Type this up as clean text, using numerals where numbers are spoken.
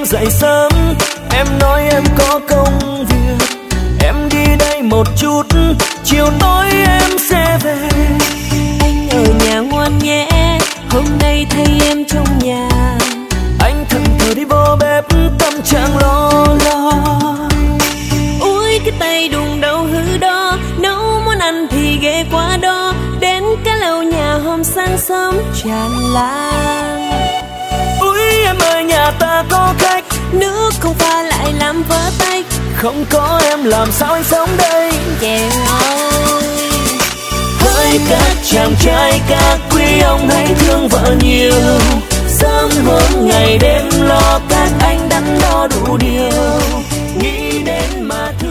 em dậy sớm, em nói em có công việc, em đi đây một chút, chiều tối em sẽ về. Anh ở nhà ngoan nhé, hôm nay thấy em trong nhà. Anh thẫn thờ đi vô bếp, tâm trạng lo lo. Ui cái tay đùng đâu hư đó, nấu món ăn thì ghê quá đó. Đến cái lầu nhà hôm sáng sớm tràn lan. Ui em ơi nhà ta có khách, nước không pha lại làm vỡ tay. không có em làm sao anh sống đây. Chèo ơi Hỡi các chàng trai các quý ông hãy thương vợ nhiều, sớm hôm ngày đêm lo các anh đắn đo đủ điều, nghĩ đến mà